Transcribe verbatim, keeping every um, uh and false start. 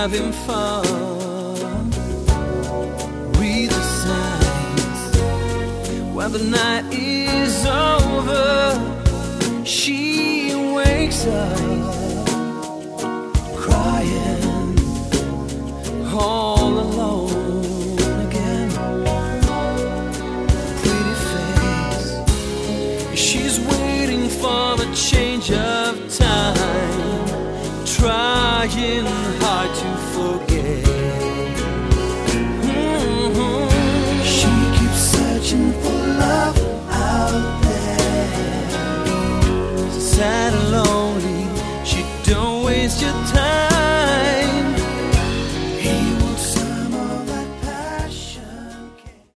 having fun. Read the signs while the night is over. She wakes up